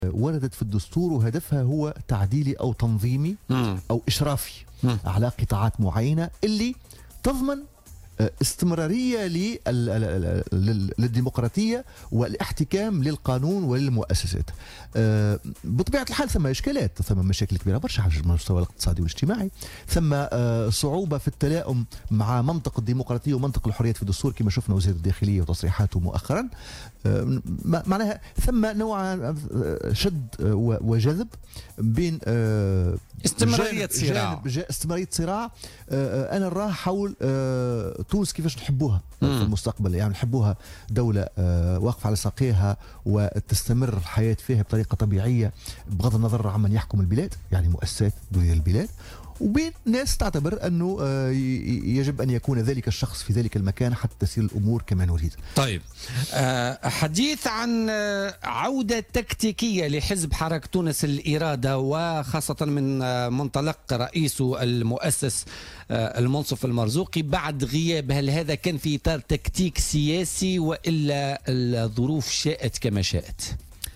وردت في الدستور وهدفها هو تعديلي أو تنظيمي أو إشرافي على قطاعات معينة اللي تضمن استمرارية للديمقراطية والاحتكام للقانون وللمؤسسات. بطبيعة الحال ثم إشكالات، ثم مشاكل كبيرة برشا على المستوى الاقتصادي والاجتماعي، ثم صعوبة في التلائم مع منطق الديمقراطية ومنطق الحريات في الدستور كما شفنا وزير الداخلية وتصريحاته مؤخرا. معناها ثم نوع شد وجذب بين استمرارية صراع أنا نراه حول تونس كيفاش نحبوها في المستقبل. يعني نحبوها دولة واقفة على ساقيها وتستمر الحياة فيها بطريقة طبيعية بغض النظر عمن يحكم البلاد، يعني مؤسسات دولية البلاد، وبين ناس تعتبر أنه يجب أن يكون ذلك الشخص في ذلك المكان حتى تسير الأمور كما نريد. طيب، حديث عن عودة تكتيكية لحزب حركة تونس الإرادة، وخاصة من منطلق رئيسه المؤسس المنصف المرزوقي بعد غياب، هل هذا كان في إطار تكتيك سياسي وإلا الظروف شاءت كما شاءت؟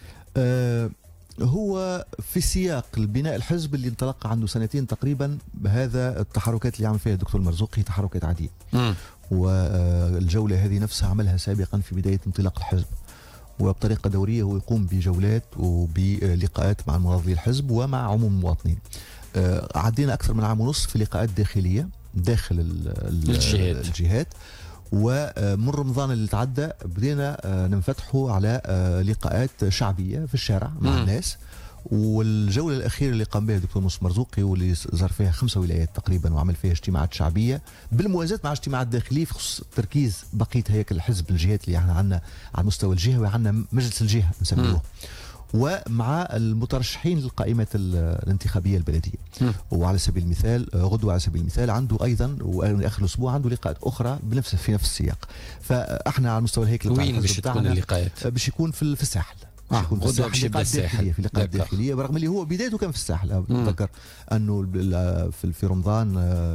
هو في سياق البناء الحزب اللي انطلق عنده سنتين تقريبا، بهذا التحركات اللي عمل فيها الدكتور المرزوقي تحركات عادية. والجولة هذه نفسها عملها سابقا في بداية انطلاق الحزب، وبطريقة دورية هو يقوم بجولات وبلقاءات مع منظمي الحزب ومع عموم المواطنين. عدينا أكثر من عام ونصف في لقاءات داخلية داخل الجهات، ومن رمضان اللي تعدى بدينا ننفتحوا على لقاءات شعبية في الشارع مع الناس. والجولة الأخيرة اللي قام بها الدكتور منصف مرزوقي واللي زار فيها 5 ولايات تقريبا وعمل فيها اجتماعات شعبية بالموازاة مع اجتماعات داخلية في خصوص تركيز بقية هيكل الحزب الجهات اللي احنا عندنا على مستوى الجهة وعندنا مجلس الجهة نسميوه، ومع المترشحين للقائمة الانتخابية البلدية. وعلى سبيل المثال غدوة على سبيل المثال عنده أيضا وآخر الأسبوع عنده لقاءات أخرى في نفس السياق. فإحنا على مستوى الهيكل وين باش تكون اللقاءات؟ باش يكون في الساحل. غدوة باش يبدا الساحل في لقاءات داخلية، برغم اللي هو بدايته كان في الساحل. أتذكر أنه في رمضان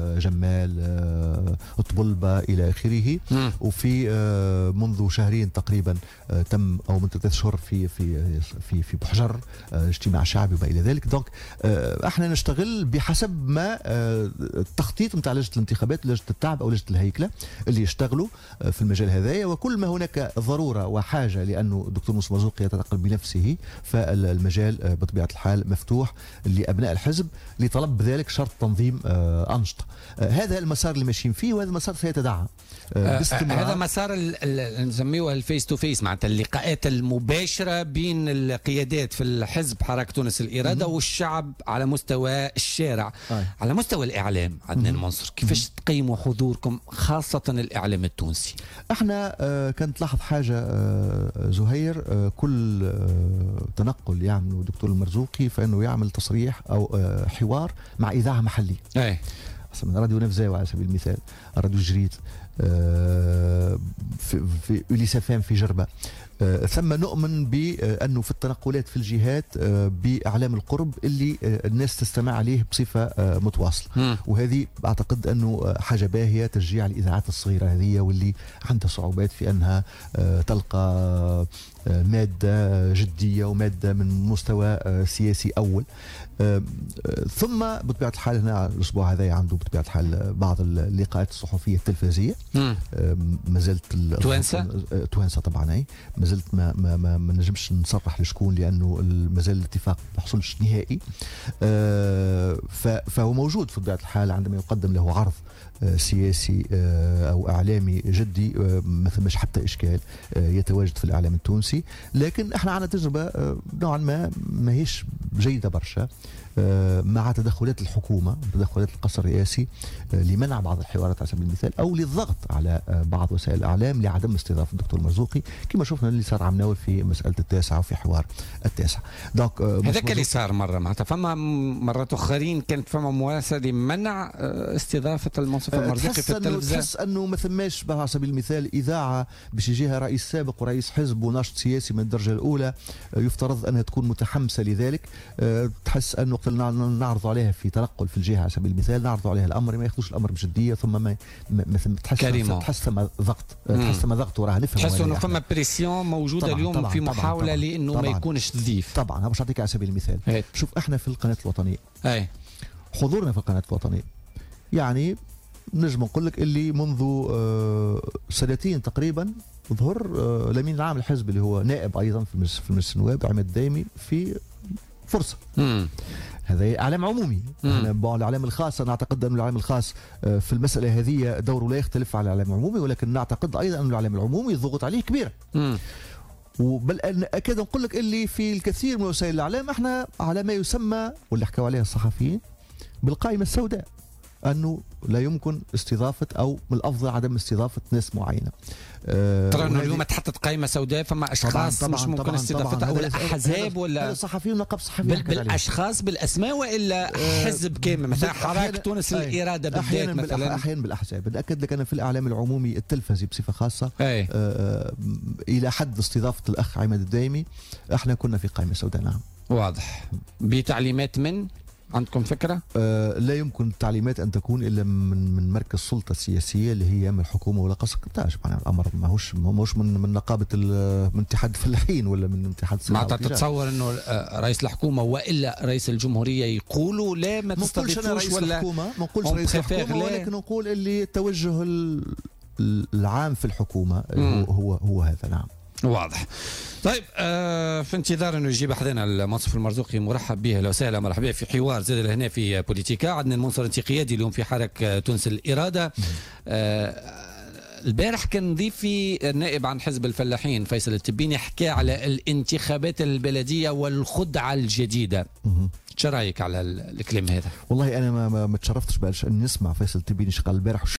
جمال طبلبة إلى آخره، وفي منذ شهرين تقريبا تم أو من 3 أشهر في بحجر اجتماع شعبي وما إلى ذلك. دونك احنا نشتغل بحسب ما التخطيط نتاع لجنة الانتخابات ولجنة التعب أو لجنة الهيكلة اللي يشتغلوا في المجال هذايا. وكل ما هناك ضرورة وحاجة لأنه الدكتور منصف مرزوقي يتنقل بنفسه، فالمجال بطبيعة الحال مفتوح لأبناء الحزب لطلب ذلك شرط تنظيم أنشطة. هذا المسار اللي ماشيين فيه، وهذا المسار سيتداعى باستمرار. هذا مسار نسميه الفيس تو فيس، معناتها اللقاءات المباشرة بين القيادات في الحزب حركة تونس الإرادة والشعب على مستوى الشارع. على مستوى الإعلام عدنان منصور، كيفاش تقيموا حضوركم خاصة الإعلام التونسي؟ احنا كانت تلاحظ حاجة زهير، كل تنقل يعمله الدكتور المرزوقي فإنه يعمل تصريح أو حوار مع إذاعة محلية. من راديو نفزاوي على سبيل المثال، راديو جريد، في أوليسافام في جربة. ثم نؤمن بأنه في التنقلات في الجهات بإعلام القرب اللي الناس تستمع عليه بصفة متواصلة. وهذه أعتقد أنه حاجة باهية تشجيع الإذاعات الصغيرة هذه واللي عندها صعوبات في أنها تلقى مادة جدية ومادة من مستوى سياسي أول. ثم بطبيعة الحال هنا الأسبوع هذا عنده بطبيعة الحال بعض اللقاءات الصحفية التلفزية. ما زلت توانسة طبعا، أي ما زلت ما نجمش نصرح لشكون لأنه ما زال الاتفاق ما حصلش نهائي. فهو موجود في طبيعة الحال عندما يقدم له عرض سياسي أو إعلامي جدي ما ثمش حتى إشكال يتواجد في الإعلام التونسي. لكن احنا عندنا تجربة نوعا ما هيش جيدة برشا مع تدخلات الحكومة، تدخلات القصر الرئاسي لمنع بعض الحوارات على سبيل المثال أو للضغط على بعض وسائل الإعلام لعدم استضافة الدكتور مرزوقي، كما شفنا اللي صار عم ناول في مسألة التاسعة وفي حوار التاسعة. دونك هذاك اللي صار مرة، معناتها فما مرات أخرين كانت فما مواساة لمنع استضافة المنصف المرزوقي في التلفزيون. تحس أنه ما ثماش على سبيل المثال إذاعة باش يجيها رئيس سابق ورئيس حزب وناشط سياسي من الدرجة الأولى يفترض أنها تكون متحمسة لذلك، تحس انه وقت نعرض عليها في تنقل في الجهه على سبيل المثال، نعرض عليها الامر ما ياخذوش الامر بجديه، ثم ما تحس ثم ضغط، تحس ثم ضغط وراها نفهم، تحس انه فما بريسيون موجوده طبعًا اليوم طبعًا في محاوله طبعًا لانه طبعًا ما يكونش تضيف. طبعا باش نعطيك على سبيل المثال، شوف احنا في القناه الوطنيه حضورنا في القناه الوطنيه يعني نجم نقول لك اللي منذ سنتين تقريبا ظهر الامين العام الحزب اللي هو نائب ايضا في مجلس النواب عماد الدايمي في فرصه. هذا اعلام عمومي. الاعلام الخاص انا اعتقد ان الاعلام الخاص في المساله هذه دوره لا يختلف عن الاعلام العمومي، ولكن نعتقد ايضا ان الاعلام العمومي الضغوط عليه كبيره. وبل اكاد نقول لك اللي في الكثير من وسائل الاعلام احنا على ما يسمى واللي حكوا عليها الصحفيين بالقائمه السوداء، انه لا يمكن استضافه او من الافضل عدم استضافه ناس معينه. ترى انه اليوم تحطت قائمه سوداء، فما اشخاص مش ممكن استضافتها، ولا احزاب ولا صحفيين نقابه صحفيين بالاشخاص بالاسماء، والا حزب كامل مثلا حراك تونس للاراده بالذات مثلا. احيانا بالاحزاب. ناكد لك انا في الاعلام العمومي التلفزي بصفه خاصه الى حد استضافه الاخ عماد الدايمي احنا كنا في قائمه سوداء. نعم واضح. بتعليمات من عندكم فكرة؟ لا يمكن التعليمات أن تكون إلا من مركز السلطة السياسية اللي هي من الحكومة ولا قصر القطاج. معناها الأمر ماهوش من نقابة من اتحاد الفلاحين ولا من اتحاد الصناعة. ما تتصور إنه رئيس الحكومة وإلا رئيس الجمهورية يقولوا لا ما تستضيفوش، ولا ما نقولش رئيس الحكومة، ولكن نقول اللي التوجه العام في الحكومة هو هذا. نعم واضح. طيب في انتظار انه يجيب احدنا المنصف المرزوقي، مرحب به. لو سهلا مرحبا به في حوار زاد هنا في بوليتيكا. عندنا المنصر الانتقادي اليوم في حرك تونس الاراده. البارح كان ضيفي النائب عن حزب الفلاحين فيصل التبيني، حكى على الانتخابات البلديه والخدعه الجديده. شو رايك على الكلام هذا؟ والله انا ما تشرفتش باش نسمع فيصل التبيني قال البارح